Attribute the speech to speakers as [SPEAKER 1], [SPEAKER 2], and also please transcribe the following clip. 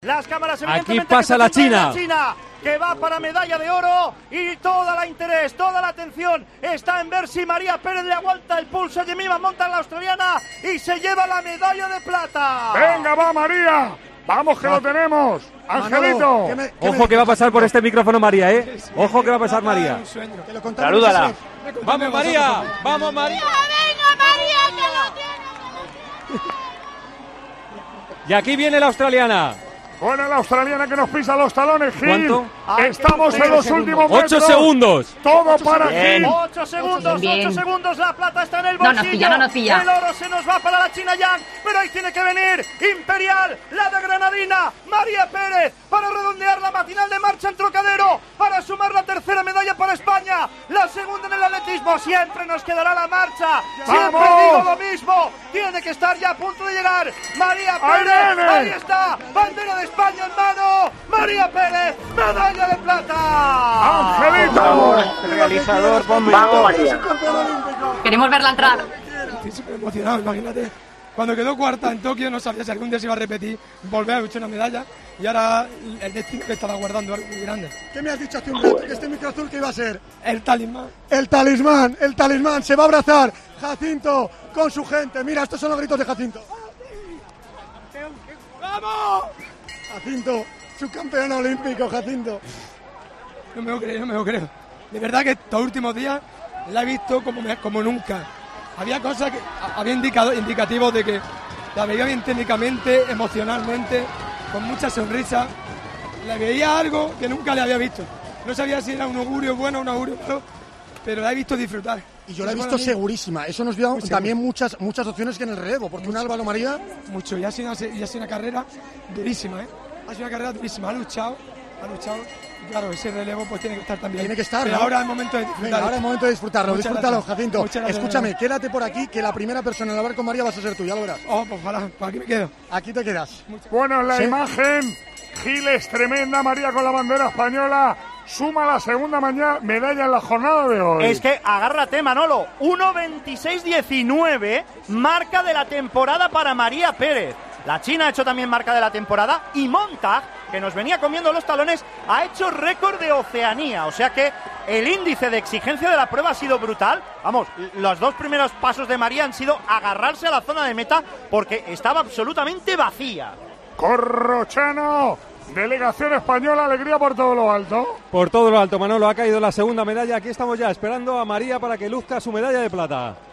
[SPEAKER 1] Las cámaras
[SPEAKER 2] aquí pasa la China,
[SPEAKER 1] que va para medalla de oro y toda la interés, toda la atención está en ver si María Pérez le aguanta el pulso. Jemima monta la australiana y se lleva la medalla de plata.
[SPEAKER 3] Venga, va María, vamos que lo tenemos. Angelito,
[SPEAKER 2] ojo que va a pasar por este micrófono María, ojo que va a pasar María.
[SPEAKER 1] Salúdala.
[SPEAKER 2] Vamos María, vamos María.
[SPEAKER 4] Venga María, que lo tiene.
[SPEAKER 2] Y aquí viene la australiana.
[SPEAKER 3] Bueno, la australiana que nos pisa los talones, Gil.
[SPEAKER 2] ¿Cuánto?
[SPEAKER 3] Estamos en los últimos metros.
[SPEAKER 2] 8 segundos.
[SPEAKER 3] Todo para Gil.
[SPEAKER 1] 8 segundos,
[SPEAKER 4] Bien.
[SPEAKER 1] 8 segundos, la plata está en el bolsillo.
[SPEAKER 4] No nos pilla.
[SPEAKER 1] El oro se nos va para la China Yang, pero ahí tiene que venir Imperial, la de Granadina, María Pérez, para redondear la matinal de marcha en Trocadero, para sumar la tercera medalla para España, la segunda en el atletismo. Siempre nos quedará la marcha, siempre
[SPEAKER 3] ¡Vamos!
[SPEAKER 1] digo lo mismo, tiene que estar ya a punto de llegar María Pérez,
[SPEAKER 3] viene!
[SPEAKER 1] ahí está, bandera de España en mano, María Pérez, medalla de plata.
[SPEAKER 3] Angelito.
[SPEAKER 1] Realizador, ponme.
[SPEAKER 4] Queremos verla entrar.
[SPEAKER 5] Estoy súper emocionado, imagínate. Cuando quedó cuarta en Tokio no sabía si algún día se iba a repetir, volver a luchar una medalla y ahora el destino que estaba guardando algo muy grande.
[SPEAKER 6] ¿Qué me has dicho hace un rato? Que este micro azul que iba a ser
[SPEAKER 5] El talismán.
[SPEAKER 6] el talismán, se va a abrazar Jacinto con su gente. Mira, estos son los gritos de Jacinto.
[SPEAKER 5] ¡Vamos!
[SPEAKER 6] Jacinto, subcampeón olímpico, Jacinto.
[SPEAKER 5] No me lo creo. De verdad que estos últimos días la he visto como nunca. Había cosas que había indicativos de que la veía bien técnicamente, emocionalmente, con mucha sonrisa. Le veía algo que nunca le había visto. No sabía si era un augurio bueno o un augurio malo, pero la he visto disfrutar.
[SPEAKER 6] Y yo la he visto segurísima. Eso nos dio también muchas opciones que en el relevo, porque un Álvaro María...
[SPEAKER 5] Mucho, y ha sido una carrera durísima, Ha sido una carrera durísima, ha luchado. Y claro, ese relevo pues tiene que estar también.
[SPEAKER 6] Tiene que estar,
[SPEAKER 5] pero
[SPEAKER 6] ¿no?
[SPEAKER 5] ahora es momento de disfrutarlo.
[SPEAKER 6] Venga, ahora es momento de disfrutarlo.
[SPEAKER 5] Muchas
[SPEAKER 6] Disfrútalo,
[SPEAKER 5] gracias.
[SPEAKER 6] Jacinto.
[SPEAKER 5] Muchas gracias.
[SPEAKER 6] Escúchame, quédate por aquí, que la primera persona en hablar con María vas a ser tú, ya lo verás.
[SPEAKER 5] Oh, pues ojalá, pues aquí me quedo.
[SPEAKER 6] Aquí te quedas.
[SPEAKER 3] Bueno, en la
[SPEAKER 6] Sí.
[SPEAKER 3] imagen, Gil es tremenda, María con la bandera española, suma la segunda medalla en la jornada de hoy.
[SPEAKER 1] Es que agárrate, Manolo, 1.26.19, marca de la temporada para María Pérez. La China ha hecho también marca de la temporada y Montag, que nos venía comiendo los talones, ha hecho récord de Oceanía. O sea que el índice de exigencia de la prueba ha sido brutal. Vamos, los dos primeros pasos de María han sido agarrarse a la zona de meta porque estaba absolutamente vacía.
[SPEAKER 3] Corrochano, delegación española, alegría por todo lo alto.
[SPEAKER 2] Por todo lo alto, Manolo, ha caído la segunda medalla. Aquí estamos ya esperando a María para que luzca su medalla de plata.